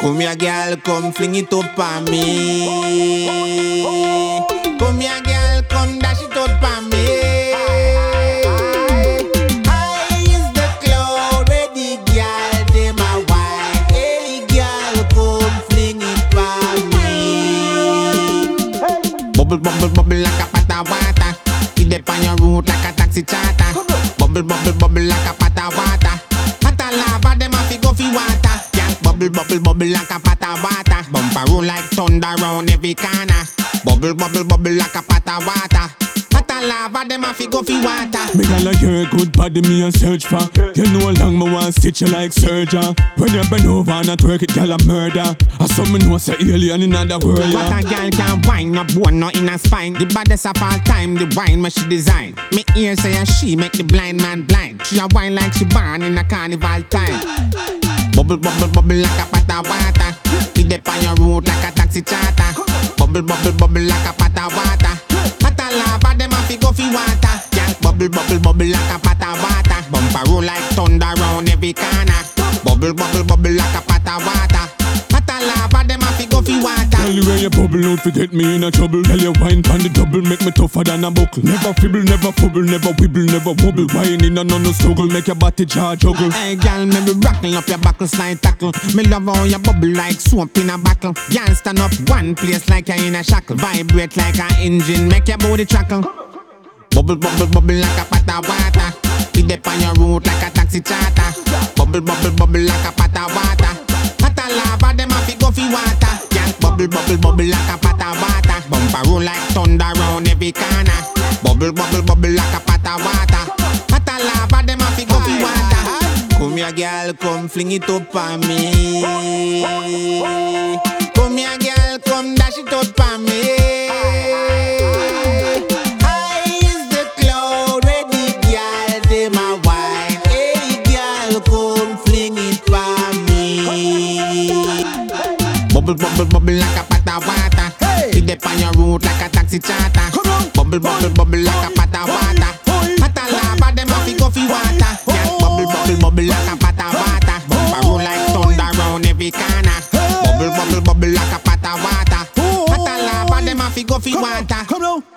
Come here, girl, come fling it up on me. Come here, girl, come dash it up on me. High is the cloud where the girl dem a wine. Hey, girl, come fling it on me. Bubble, bubble, bubble like a pot of water. It dip on your root like a taxi charter. Bubble, bubble, bubble like a pot of water. Hot a lava, dem a fi go fi water. Bubble, bubble, bubble like a pot of water. Bumper roll like thunder round every corner. Bubble, bubble, bubble like a pot of water. Hot a lava, dem a fi go fi water. Me gal a your good body me a search for. You know long me want stitch you like surgeon. When you bend over and a twerk it, gal a murder. I saw me know say alien in another world. What a gal can wine, no bone, no in a spine. The baddest of all time, the wine where she design. Me ear say she make the blind man blind. She a wine like she born in a carnival time. Bubble, bubble, bubble like a pot of water. It dip on your root like a taxi charter. Bubble, bubble, bubble like a pot of water. Hot a lava, dem a fi go fi water. Yeah. Bubble, bubble, bubble like a pot of water. Bumper roll like thunder round every corner. Bubble, bubble, bubble like a pot of water. Hot a lava, dem a fi go fi water. Tell you where you bubble out fi get me in a trouble. Tell you wine pon the double, make me tougher than a buckle. Never fibble, never fubble, never wibble, never wobble. Wine in and no struggle, make your body jaw juggle. Hey girl, me be rocking up your buckle slide tackle. Me love how you bubble like soap in a bottle. Girl, stand up one place like you're in a shackle. Vibrate like an engine, make your body chuckle. Bubble, bubble, bubble like a pot of water. It dip on your root like a taxi charter. Bubble, bubble, bubble like a pot of water. Hot a lava, dem a fi go fi water. Yeah. Bubble, bubble, bubble like a pot of water. Bumper roll like thunder round every corner. Bubble, bubble, bubble like a pot of water. Hot a lava, dem a fi go fi water. Come here, girl, come fling it up on me. Come here, girl, come dash it up on me. High is the cloud where the girl dem a wine. Hey, girl, come fling it on me. Bubble, bubble, bubble like a pot of water. It dip on your root like a taxi charter. Bubble, bubble, bubble like a pot of water. Hot a lava, dem a fi go fi water. Yeah. Bubble, bubble, bubble like a pot of water. Bumper roll like thunder round every corner. Bubble, bubble, bubble like a pot of water. Hot a lava, dem a fi go fi water.